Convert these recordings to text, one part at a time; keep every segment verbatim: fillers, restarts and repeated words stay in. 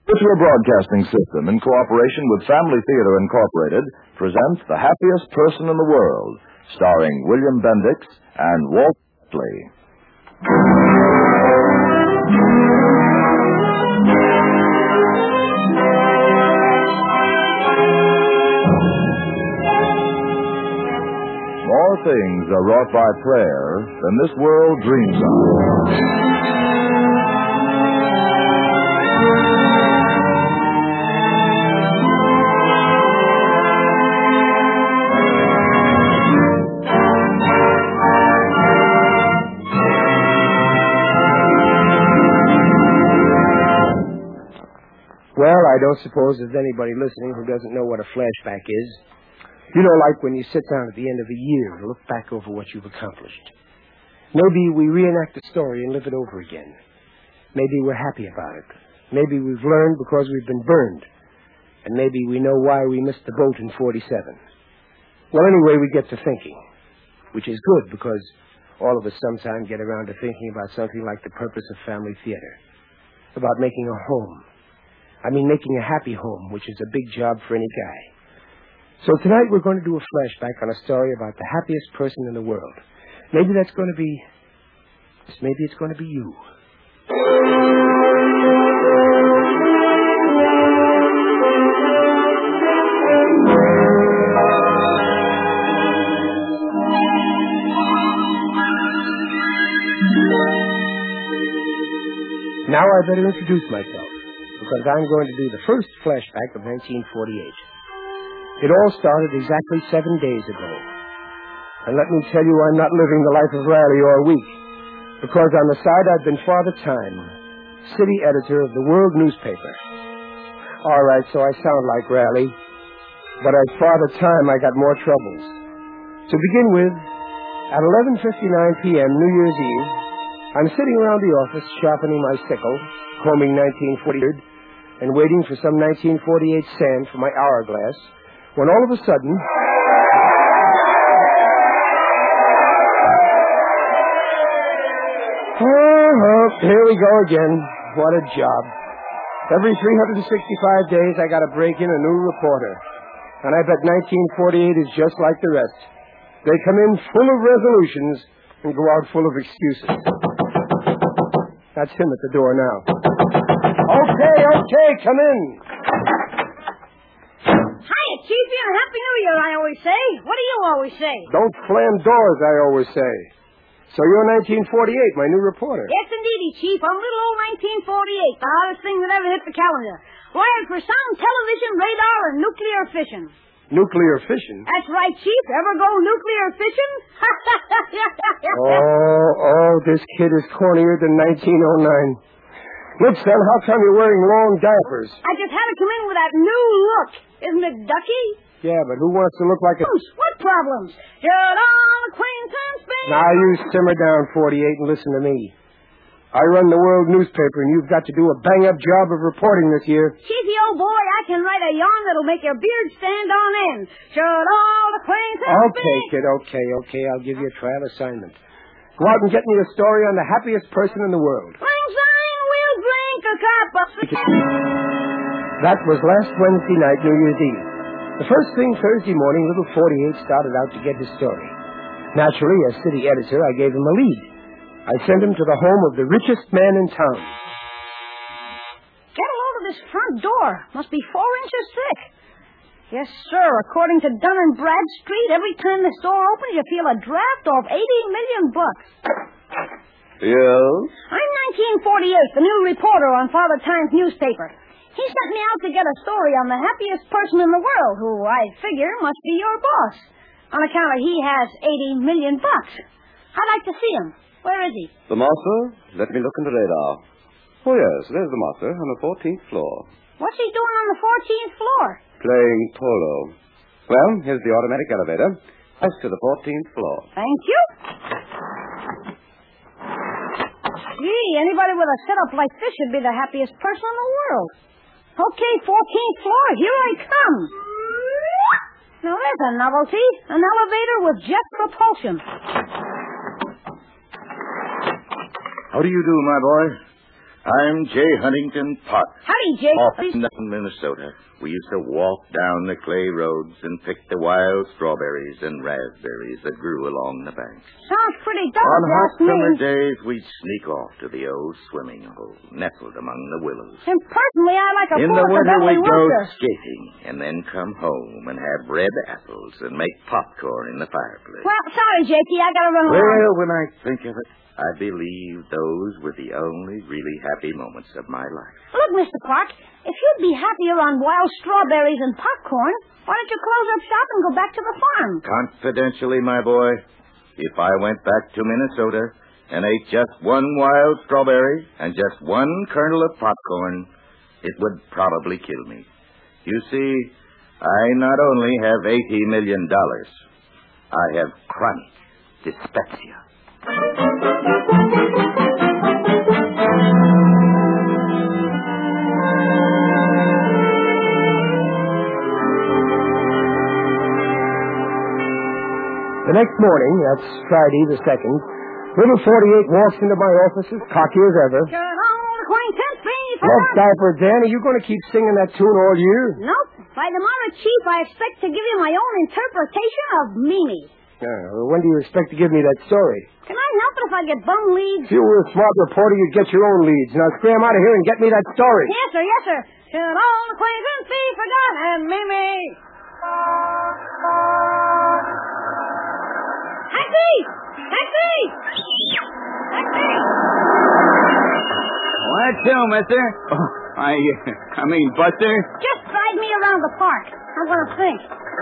Virtua Broadcasting System, in cooperation with Family Theater Incorporated, presents The Happiest Person in the World, starring William Bendix and Walt Whitley. More things are wrought by prayer than this world dreams of. Well, I don't suppose there's anybody listening who doesn't know what a flashback is. You know, like when you sit down at the end of a year and look back over what you've accomplished. Maybe we reenact a story and live it over again. Maybe we're happy about it. Maybe we've learned because we've been burned. And maybe we know why we missed the boat in forty-seven. Well, anyway, we get to thinking, which is good because all of us sometimes get around to thinking about something like the purpose of family theater, about making a home. I mean, making a happy home, which is a big job for any guy. So tonight we're going to do a flashback on a story about the happiest person in the world. Maybe that's going to be... Maybe it's going to be you. Now I better introduce myself, because I'm going to do the first flashback of nineteen forty-eight. It all started exactly seven days ago. And let me tell you, I'm not living the life of Riley or a week, because on the side I've been Father Time, city editor of the World newspaper. All right, so I sound like Riley, but as Father Time, I got more troubles. To begin with, at eleven fifty-nine p.m. New Year's Eve, I'm sitting around the office sharpening my sickle, combing nineteen forty-eight, and waiting for some nineteen forty-eight sand for my hourglass, when all of a sudden... Oh, oh, here we go again. What a job. Every three hundred sixty-five days, I got to break in a new reporter. And I bet nineteen forty-eight is just like the rest. They come in full of resolutions and go out full of excuses. That's him at the door now. Okay, okay, come in. Hiya, Chiefy, and Happy New Year, I always say. What do you always say? Don't slam doors, I always say. So you're nineteen forty-eight, my new reporter. Yes, indeedy, Chief. I'm little old nineteen forty-eight, the hottest thing that ever hit the calendar. Wired for sound, television, radar, and nuclear fission. Nuclear fission? That's right, Chief. Ever go nuclear fishing? oh, oh, this kid is cornier than nineteen oh nine. Look, son, how come you're wearing long diapers? I just had to come in with that new look. Isn't it ducky? Yeah, but who wants to look like a... What problems? Should all acquaintance be... Now, you simmer down, forty-eight, and listen to me. I run the World newspaper, and you've got to do a bang-up job of reporting this year. Chiefy, old boy, I can write a yarn that'll make your beard stand on end. Should all acquaintance Okay, be... kid, okay, okay. I'll give you a trial assignment. Go out and get me a story on the happiest person in the world. Lang syne, we'll drink a cup of... That was last Wednesday night, New Year's Eve. The first thing Thursday morning, little forty-eight started out to get his story. Naturally, as city editor, I gave him a lead. I sent him to the home of the richest man in town. Get a hold of this front door. Must be four inches thick. Yes, sir. According to Dun and Bradstreet, every time this door opens, you feel a draft of eighty million bucks. Yes? I'm nineteen forty-eight, the new reporter on Father Time's newspaper. He sent me out to get a story on the happiest person in the world, who I figure must be your boss, on account of he has eighty million bucks. I'd like to see him. Where is he? The master? Let me look in the radar. Oh, yes, there's the master on the fourteenth floor. What's he doing on the fourteenth floor? Playing polo. Well, here's the automatic elevator. Up to the fourteenth floor. Thank you. Gee, anybody with a setup like this should be the happiest person in the world. Okay, fourteenth floor, here I come. Now, there's a novelty. An elevator with jet propulsion. How do you do, my boy? I'm J. Huntington Potts. Howdy, Jake. Off in Minnesota. We used to walk down the clay roads and pick the wild strawberries and raspberries that grew along the banks. Sounds pretty dull, On if you hot ask me. summer days, we'd sneak off to the old swimming hole, nestled among the willows. And personally, I like a In fork the of winter, Emily we'd go Wilker. skating and then come home and have red apples and make popcorn in the fireplace. Well, sorry, Jakey, I gotta run along. Well, when I think of it, I believe those were the only really happy moments of my life. Look, Mister Clark, if you'd be happier on wild strawberries and popcorn, why don't you close up shop and go back to the farm? Confidentially, my boy, if I went back to Minnesota and ate just one wild strawberry and just one kernel of popcorn, it would probably kill me. You see, I not only have eighty million dollars, I have chronic dyspepsia. The next morning, that's Friday the second, little forty-eight walks into my office as cocky as ever. Turn on acquaintance, be Love diaper, Dan, are you going to keep singing that tune all year? Nope. By tomorrow, Chief, I expect to give you my own interpretation of Mimi. Uh, well, when do you expect to give me that story? Can I help it if I get bum leads? If you were a smart reporter, you'd get your own leads. Now scram out of here and get me that story. Yes, sir, yes, sir. Turn on acquaintance, be forgotten, Mimi. Taxi! Taxi! Taxi! Where to, mister? Oh, I, I mean, Buster? Just drive me around the park. I want to think.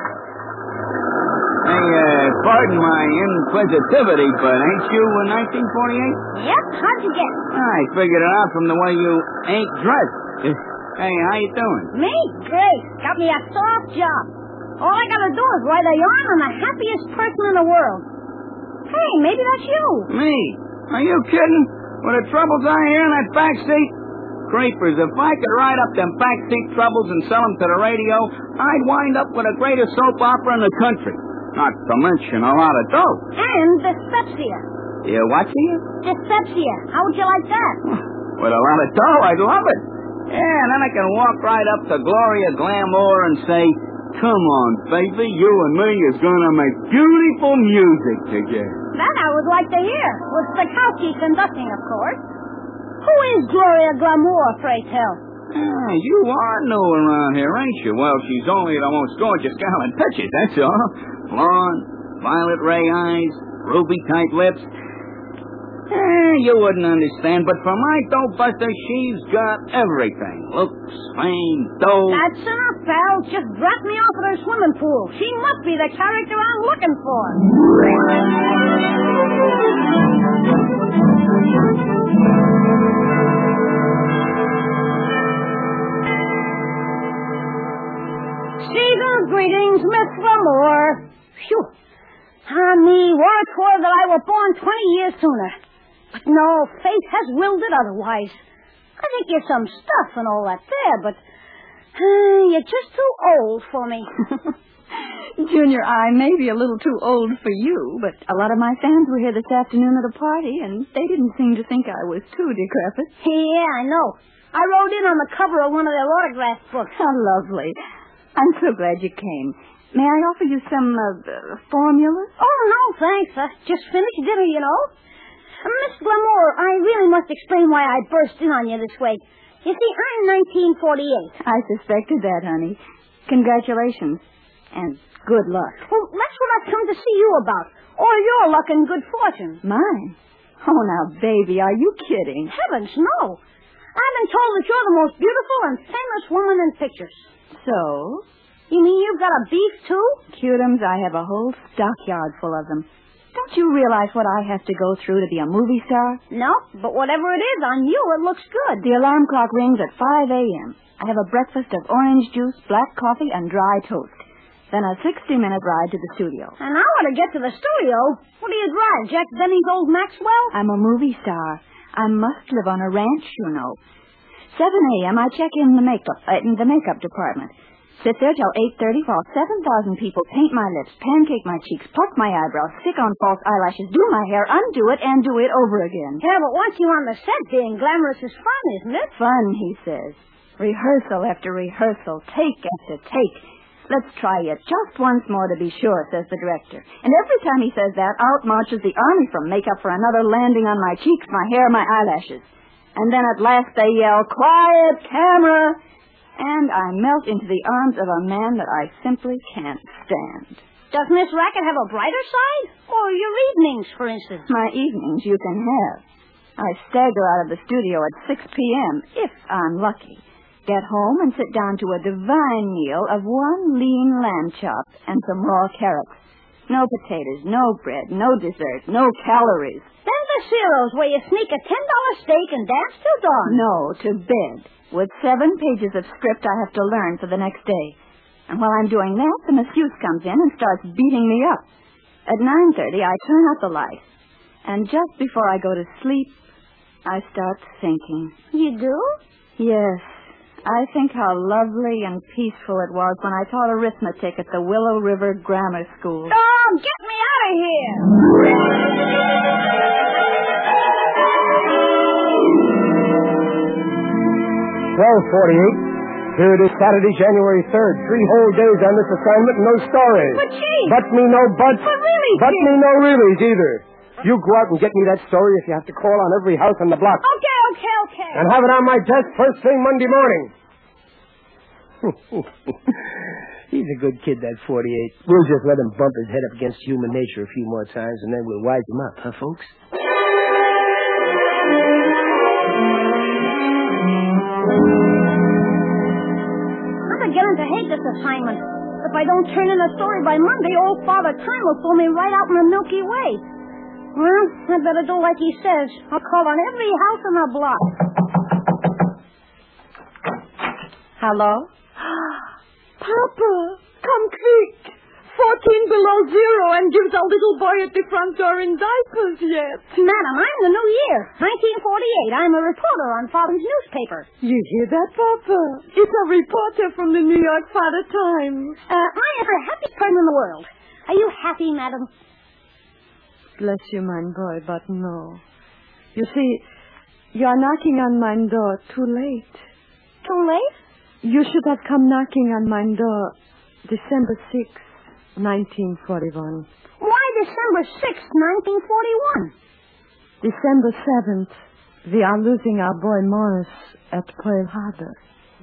Hey, uh, pardon my inquisitivity, but ain't you in nineteen forty-eight? Yep, how'd you guess? I figured it out from the way you ain't dressed. Hey, how you doing? Me? Great. Got me a soft job. All I gotta do is write a yarn on the happiest person in the world. Hey, maybe that's you. Me? Are you kidding? With the troubles I hear in that back seat? Creepers, if I could write up them backseat troubles and sell them to the radio, I'd wind up with the greatest soap opera in the country. Not to mention a lot of dough. And dyspepsia. You what to you? Dyspepsia. How would you like that? With a lot of dough, I'd love it. Yeah, and then I can walk right up to Gloria Glamour and say, come on, baby, you and me is gonna make beautiful music together. That I would like to hear. With Stokowski conducting, of course. Who is Gloria Glamour, pray tell? Ah, you are new around here, ain't you? Well, she's only the most gorgeous gal in pictures, that's all. Blonde, violet ray eyes, ruby-type lips. Eh, you wouldn't understand, but for my dough buster, she's got everything. Looks, fame, dough. That's enough, pal. Just drop me off at her swimming pool. She must be the character I'm looking for. Season's greetings, Miss Glamour. Phew. On me, were it were that I were born twenty years sooner. But no, fate has willed it otherwise. I think you're some stuff and all that there, but uh, you're just too old for me. Junior, I may be a little too old for you, but a lot of my fans were here this afternoon at a party, and they didn't seem to think I was too decrepit. Yeah, I know. I wrote in on the cover of one of their autograph books. How lovely. I'm so glad you came. May I offer you some uh, formulas? Oh, no, thanks. I just finished dinner, you know. Uh, Miss Glamour, I really must explain why I burst in on you this way. You see, I'm nineteen forty-eight. I suspected that, honey. Congratulations. And good luck. Well, that's what I've come to see you about. All your luck and good fortune. Mine? Oh, now, baby, are you kidding? Heavens, no. I've been told that you're the most beautiful and famous woman in pictures. So? You mean you've got a beef, too? Cutums, I have a whole stockyard full of them. Don't you realize what I have to go through to be a movie star? No, but whatever it is, on you it looks good. The alarm clock rings at five a.m. I have a breakfast of orange juice, black coffee, and dry toast. Then a sixty-minute ride to the studio. And I want to get to the studio. What do you drive, Jack Benny's old Maxwell? I'm a movie star. I must live on a ranch, you know. seven a.m. I check in the makeup uh, in the makeup department. Sit there till eight thirty while seven thousand people paint my lips, pancake my cheeks, pluck my eyebrows, stick on false eyelashes, do my hair, undo it, and do it over again. Yeah, but once you're on the set, being glamorous is fun, isn't it? Fun, he says. Rehearsal after rehearsal, take after take. Let's try it just once more to be sure, says the director. And every time he says that, out marches the army from makeup for another landing on my cheeks, my hair, my eyelashes. And then at last they yell, quiet, camera! And I melt into the arms of a man that I simply can't stand. Does Miss Racket have a brighter side? Or your evenings, for instance? My evenings you can have. I stagger out of the studio at six p.m., if I'm lucky. Get home and sit down to a divine meal of one lean lamb chop and some raw carrots. No potatoes, no bread, no dessert, no calories. Then the Ciro's, where you sneak a ten dollar steak and dance till dawn. No, to bed. With seven pages of script I have to learn for the next day. And while I'm doing that, the masseuse comes in and starts beating me up. At nine thirty, I turn out the light. And just before I go to sleep, I start thinking. You do? Yes. I think how lovely and peaceful it was when I taught arithmetic at the Willow River Grammar School. Oh, get me out of here! twelve forty-eight. Here it is Saturday, January third. Three whole days on this assignment, no stories. But, Chief! But me no buts. But really, But Chief. me no reallys either. You go out and get me that story if you have to call on every house on the block. Okay, okay, okay. And have it on my desk first thing Monday morning. He's a good kid, that forty-eight. We'll just let him bump his head up against human nature a few more times, and then we'll wise him up, huh, folks? I'm beginning to hate this assignment. If I don't turn in a story by Monday, old Father Time will throw me right out in the Milky Way. Well, I'd better do like he says. I'll call on every house on the block. Hello? Papa, come quick. Fourteen below zero and gives our little boy at the front door in diapers yet. Madam, I'm the New Year, nineteen forty-eight. I'm a reporter on Father's newspaper. You hear that, Papa? It's a reporter from the New York Father Times. Uh, I am the happiest person in the world. Are you happy, madam? Bless you, my boy, but no. You see, you are knocking on my door too late. Too late? You should have come knocking on my door December sixth, nineteen forty-one. Why December sixth, nineteen forty-one? December seventh, we are losing our boy Morris at Pearl Harbor.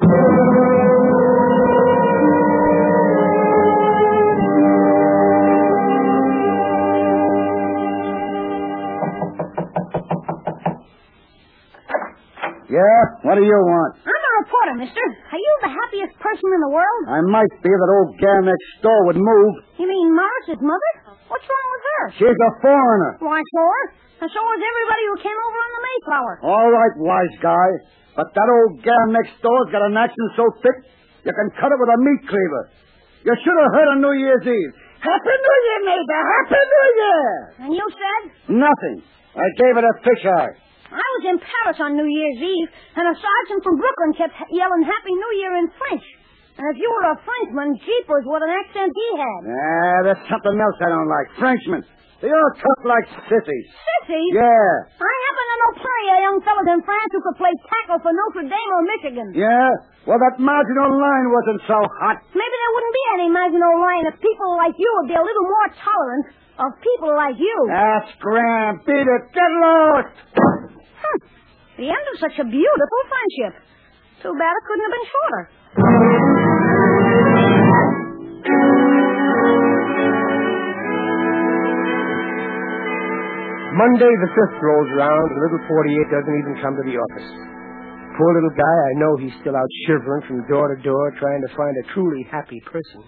Yeah? What do you want? I'm a reporter, mister. Are you the happiest person in the world? I might be if that old gal next door would move. You mean Morris's mother? What's wrong with her? She's a foreigner. Why, sure. And so was everybody who came over on the Mayflower. All right, wise guy. But that old gal next door's got an accent so thick, you can cut it with a meat cleaver. You should have heard on New Year's Eve. Happy New Year, neighbor! Happy New Year! And you said? Nothing. I gave it a fish eye. I was in Paris on New Year's Eve, and a sergeant from Brooklyn kept yelling Happy New Year in French. And if you were a Frenchman, jeepers, what an accent he had. Ah, that's something else I don't like. Frenchmen. They all talk like sissies. Sissies? Yeah. I happen to know plenty of young fellows in France who could play tackle for Notre Dame or Michigan. Yeah? Well, that Maginot Line wasn't so hot. Maybe there wouldn't be any Maginot Line if people like you would be a little more tolerant of people like you. That's grand. Beat it. Get lost. Huh. The end of such a beautiful friendship. Too bad it couldn't have been shorter. Monday the fifth rolls around, and little forty-eight doesn't even come to the office. Poor little guy, I know he's still out shivering from door to door trying to find a truly happy person.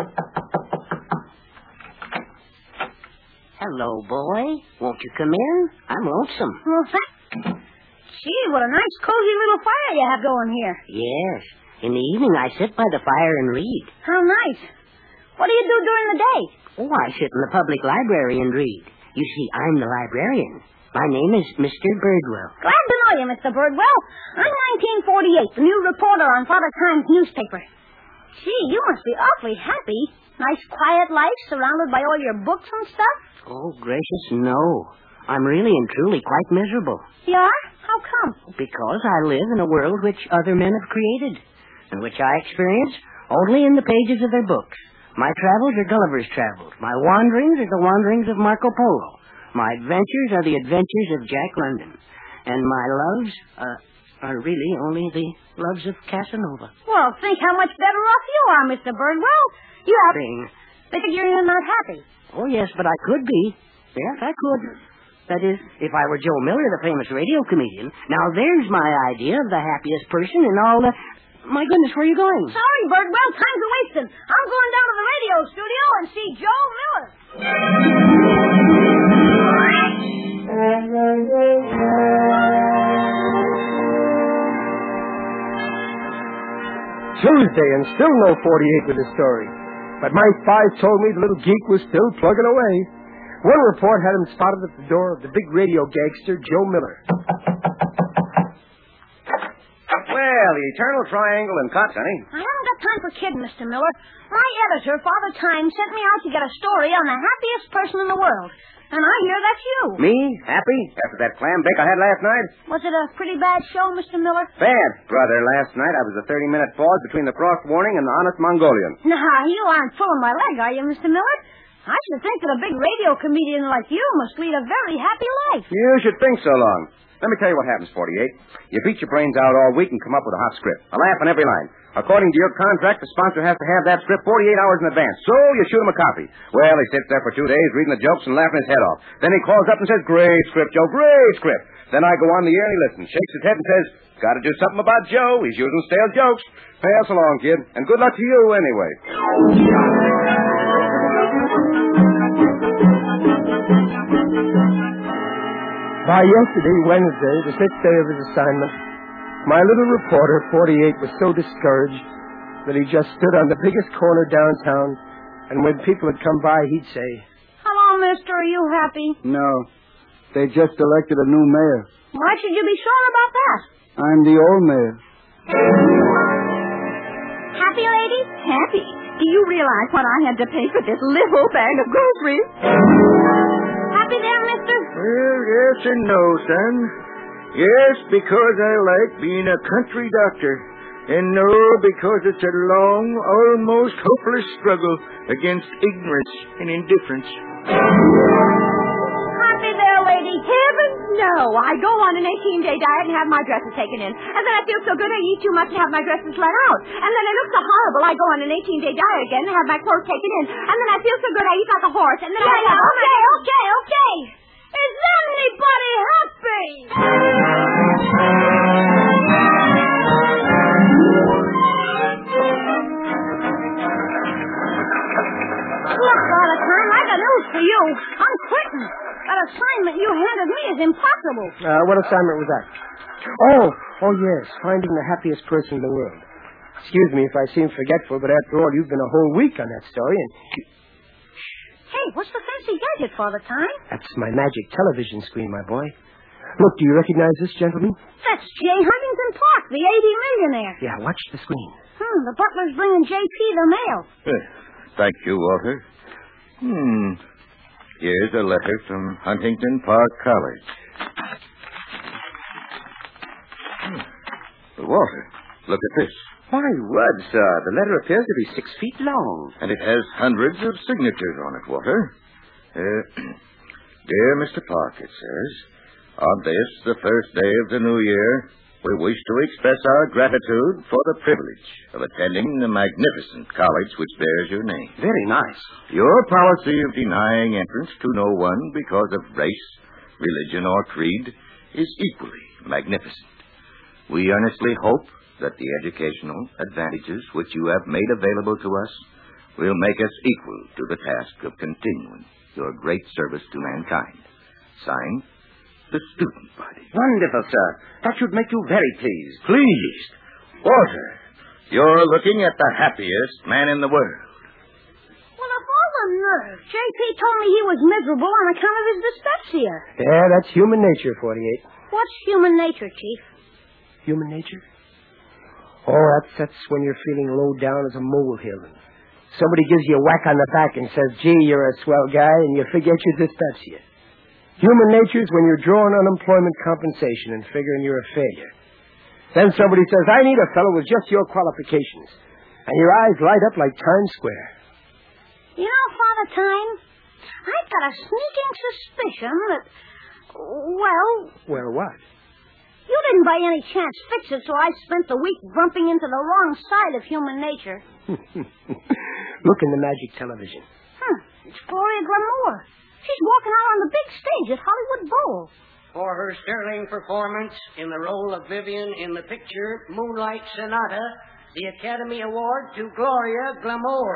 Hello, boy. Won't you come in? I'm lonesome. Well, thank... Gee, what a nice, cozy little fire you have going here. Yes. In the evening, I sit by the fire and read. How nice. What do you do during the day? Oh, I sit in the public library and read. You see, I'm the librarian. My name is Mister Birdwell. Glad to know you, Mister Birdwell. I'm nineteen forty-eight, the new reporter on Father Times newspaper. Gee, you must be awfully happy. Nice quiet life surrounded by all your books and stuff? Oh, gracious, no. I'm really and truly quite miserable. You are? How come? Because I live in a world which other men have created, and which I experience only in the pages of their books. My travels are Gulliver's travels. My wanderings are the wanderings of Marco Polo. My adventures are the adventures of Jack London. And my loves uh, are really only the loves of Casanova. Well, think how much better off you are, Mister Birdwell. You have... Thing. They think you're not happy. Oh, yes, but I could be. Yes, I could. That is, if I were Joe Miller, the famous radio comedian. Now, there's my idea of the happiest person in all the... My goodness, where are you going? Sorry, Birdwell, time's a wasting. I'm going down to the radio studio and see Joe Miller. Tuesday, and still no forty-eight with the story. But my spies told me the little geek was still plugging away. One report had him spotted at the door of the big radio gangster, Joe Miller. Well, the eternal triangle and cuts, honey. I haven't got time for kidding, Mister Miller. My editor, Father Time, sent me out to get a story on the happiest person in the world. And I hear that's you. Me? Happy? After that clam bake I had last night? Was it a pretty bad show, Mister Miller? Bad, brother. Last night I was a thirty-minute pause between the frost warning and the honest Mongolian. Nah, you aren't pulling my leg, are you, Mister Miller? I should think that a big radio comedian like you must lead a very happy life. You should think so long. Let me tell you what happens, forty-eight. You beat your brains out all week and come up with a hot script. A laugh on every line. According to your contract, the sponsor has to have that script forty-eight hours in advance. So you shoot him a copy. Well, he sits there for two days reading the jokes and laughing his head off. Then he calls up and says, "Great script, Joe, great script." Then I go on the air and he listens, shakes his head and says, "Got to do something about Joe. He's using stale jokes." Pass along, kid. And good luck to you anyway. By yesterday, Wednesday, the sixth day of his assignment, my little reporter, forty-eight, was so discouraged that he just stood on the biggest corner downtown, and when people had come by, he'd say, "Hello, mister, are you happy?" No. They just elected a new mayor. Why should you be sure about that? I'm the old mayor. Happy, lady? Happy. Do you realize what I had to pay for this little bag of groceries? Happy there, mister? Well, yes and no, son. Yes, because I like being a country doctor. And no, because it's a long, almost hopeless struggle against ignorance and indifference. Happy there, lady? Heavens, no. I go on an eighteen-day diet and have my dresses taken in. And then I feel so good I eat too much and have my dresses let out. And then I look so horrible I go on an eighteen-day diet again and have my clothes taken in. And then I feel so good I eat like a horse. And then yeah, I... Yeah, okay, okay, okay. Is anybody happy? Look, Father Time, I got news for you. I'm quitting. That assignment you handed me is impossible. Uh, what assignment was that? Oh, oh yes, finding the happiest person in the world. Excuse me if I seem forgetful, but after all, you've been a whole week on that story, and... Hey, what's the fancy gadget, Father Time? That's my magic television screen, my boy. Look, do you recognize this gentleman? That's J. Huntington Park, the eighty millionaire. Yeah, watch the screen. Hmm, the butler's bringing J P the mail. Uh, thank you, Walter. Hmm. Here's a letter from Huntington Park College. Hmm. Walter, look at this. Why, Rud, sir, the letter appears to be six feet long. And it has hundreds of signatures on it, Walter. Uh, Dear Mister Park, it says, on this, the first day of the new year, we wish to express our gratitude for the privilege of attending the magnificent college which bears your name. Very nice. Your policy of denying entrance to no one because of race, religion, or creed is equally magnificent. We earnestly hope that the educational advantages which you have made available to us will make us equal to the task of continuing your great service to mankind. Signed, the Student Body. Wonderful, sir. That should make you very pleased. Pleased? Walter, you're looking at the happiest man in the world. Well, of all the nerve, J P told me he was miserable on account of his dyspepsia. Yeah, that's human nature, forty-eight. What's human nature, Chief? Human nature? Oh, that's, that's when you're feeling low down as a molehill. And somebody gives you a whack on the back and says, gee, you're a swell guy, and you forget your dyspepsia. Human nature is when you're drawing unemployment compensation and figuring you're a failure. Then somebody says, I need a fellow with just your qualifications. And your eyes light up like Times Square. You know, Father Time, I've got a sneaking suspicion that, well... Well, what? You didn't by any chance fix it, so I spent the week bumping into the wrong side of human nature. Look in the magic television. Huh, it's Gloria Glamour. She's walking out on the big stage at Hollywood Bowl. For her sterling performance in the role of Vivian in the picture Moonlight Sonata, the Academy Award to Gloria Glamour.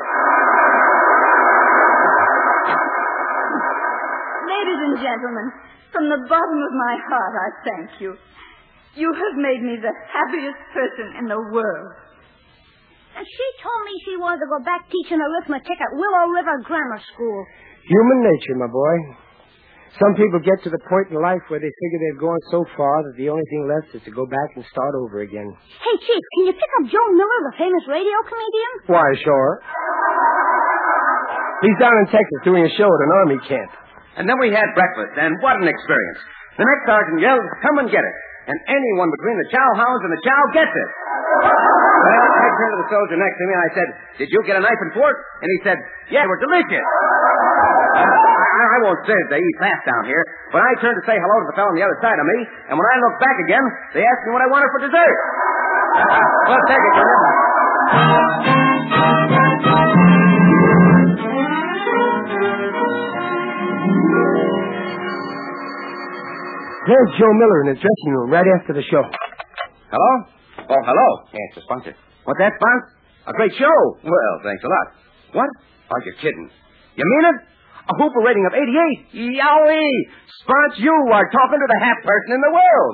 Ladies and gentlemen, from the bottom of my heart, I thank you. You have made me the happiest person in the world. And she told me she wanted to go back teaching arithmetic at Willow River Grammar School. Human nature, my boy. Some people get to the point in life where they figure they've gone so far that the only thing left is to go back and start over again. Hey, Chief, can you pick up Joe Miller, the famous radio comedian? Why, sure. He's down in Texas doing a show at an army camp. And then we had breakfast, and what an experience. The next sergeant yelled, come and get it. And anyone between the chow hounds and the chow gets it. Well, I turned to the soldier next to me and I said, did you get a knife and fork? And he said, yeah, they were delicious. Uh, I, I won't say that they eat fast down here, but I turned to say hello to the fellow on the other side of me, and when I looked back again, they asked me what I wanted for dessert. Well, take it, Junior. There's Joe Miller in his dressing room right after the show. Hello? Oh, hello. Yeah, it's a sponsor. What's that, Spons? A great show. Well, thanks a lot. What? Oh, you're kidding. You mean it? A Hooper rating of eighty-eight? Yowie! Spons, you are talking to the half person in the world.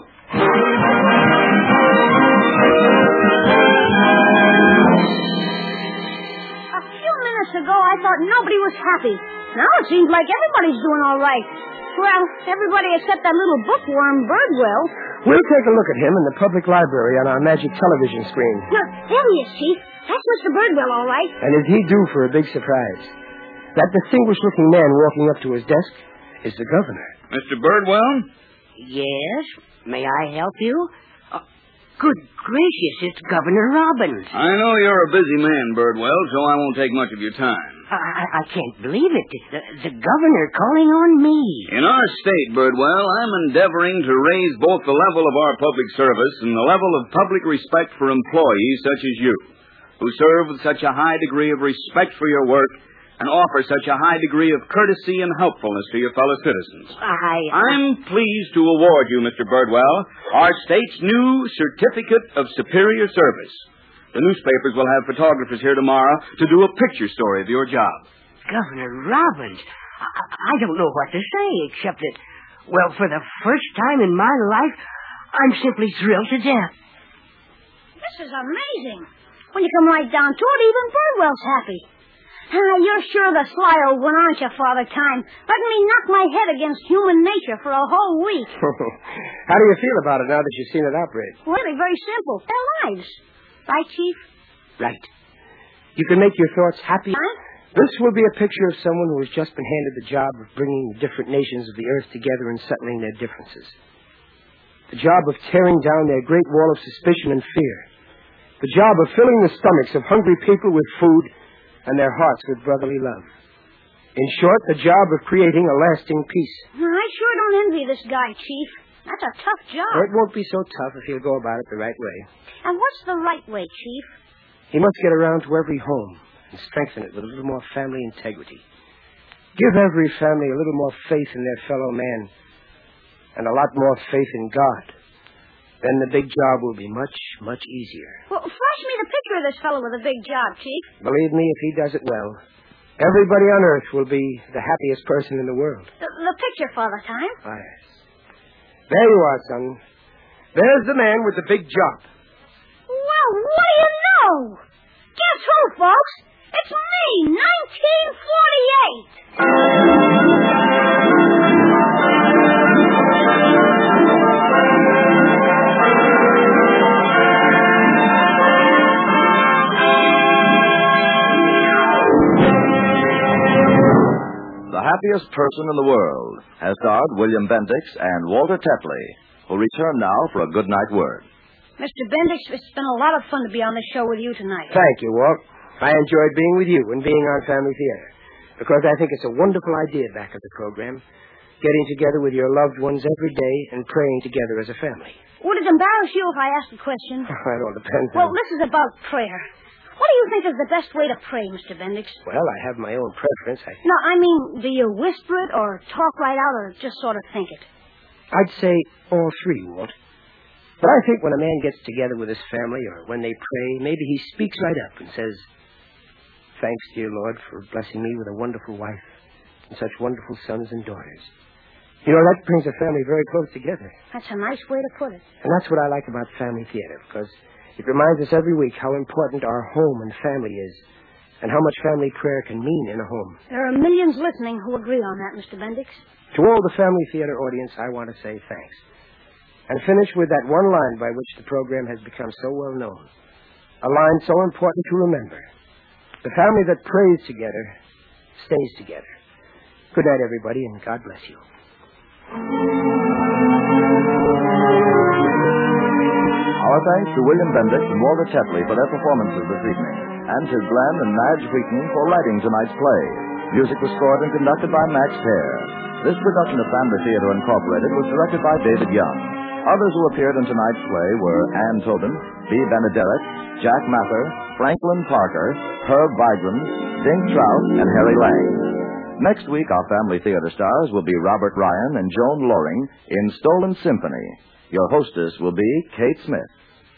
A few minutes ago, I thought nobody was happy. Now it seems like everybody's doing all right. Well, everybody except that little bookworm, Birdwell. We'll take a look at him in the public library on our magic television screen. Look, there he is, Chief. That's Mister Birdwell, all right. And is he due for a big surprise? That distinguished-looking man walking up to his desk is the governor. Mister Birdwell? Yes? May I help you? Uh, good gracious, it's Governor Robbins. I know you're a busy man, Birdwell, so I won't take much of your time. I, I can't believe it. The, the governor calling on me. In our state, Birdwell, I'm endeavoring to raise both the level of our public service and the level of public respect for employees such as you, who serve with such a high degree of respect for your work and offer such a high degree of courtesy and helpfulness to your fellow citizens. I... I'm pleased to award you, Mister Birdwell, our state's new Certificate of Superior Service. The newspapers will have photographers here tomorrow to do a picture story of your job. Governor Robbins, I, I don't know what to say except that, well, for the first time in my life, I'm simply thrilled to death. This is amazing. When you come right down to it, even Birdwell's happy. Ah, you're sure the sly old one, aren't you, Father Time? Letting me knock my head against human nature for a whole week. How do you feel about it now that you've seen it operate? Really, very simple. Their lives. Right, Chief? Right. You can make your thoughts happy. Huh? This will be a picture of someone who has just been handed the job of bringing the different nations of the earth together and settling their differences. The job of tearing down their great wall of suspicion and fear. The job of filling the stomachs of hungry people with food and their hearts with brotherly love. In short, the job of creating a lasting peace. I sure don't envy this guy, Chief. That's a tough job. It won't be so tough if he'll go about it the right way. And what's the right way, Chief? He must get around to every home and strengthen it with a little more family integrity. Give every family a little more faith in their fellow man and a lot more faith in God. Then the big job will be much, much easier. Well, flash me the picture of this fellow with a big job, Chief. Believe me, if he does it well, everybody on earth will be the happiest person in the world. The, the picture, Father Time. Ah, yes. There you are, son. There's the man with the big job. Well, what do you know? Guess who, folks? It's me, nineteen forty-eight. Happiest Person in the World has starred William Bendix and Walter Tetley, who return now for a good night word. Mister Bendix, it's been a lot of fun to be on this show with you tonight. Thank you, Walt. I enjoyed being with you and being on Family Theater, because I think it's a wonderful idea back of the program, getting together with your loved ones every day and praying together as a family. Would it embarrass you if I asked a question? It all depends Well, on... this is about prayer. What do you think is the best way to pray, Mister Bendix? Well, I have my own preference. I... No, I mean, do you whisper it or talk right out or just sort of think it? I'd say all three, Walt. But I think when a man gets together with his family or when they pray, maybe he speaks right up and says, "Thanks, dear Lord, for blessing me with a wonderful wife and such wonderful sons and daughters." You know, that brings a family very close together. That's a nice way to put it. And that's what I like about Family Theater, because it reminds us every week how important our home and family is and how much family prayer can mean in a home. There are millions listening who agree on that, Mister Bendix. To all the Family Theater audience, I want to say thanks. And finish with that one line by which the program has become so well known. A line so important to remember. The family that prays together stays together. Good night, everybody, and God bless you. Our thanks to William Bendix and Walter Tetley for their performances this evening, and to Glenn and Madge Wheaton for writing tonight's play. Music was scored and conducted by Max Hare. This production of Family Theater Incorporated was directed by David Young. Others who appeared in tonight's play were Ann Tobin, B. Benederick, Jack Mather, Franklin Parker, Herb Vigran, Dink Trout, and Harry Lang. Next week, our Family Theater stars will be Robert Ryan and Joan Loring in Stolen Symphony. Your hostess will be Kate Smith.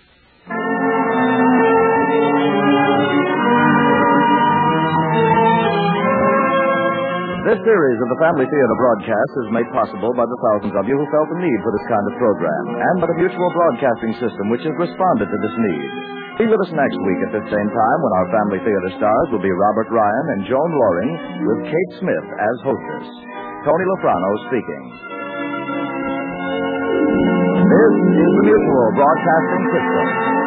This series of the Family Theater broadcast is made possible by the thousands of you who felt the need for this kind of program, and by the Mutual Broadcasting System, which has responded to this need. Be with us next week at this same time when our Family Theater stars will be Robert Ryan and Joan Loring, with Kate Smith as hostess. Tony Lofrano speaking. This is the Mutual Broadcasting System.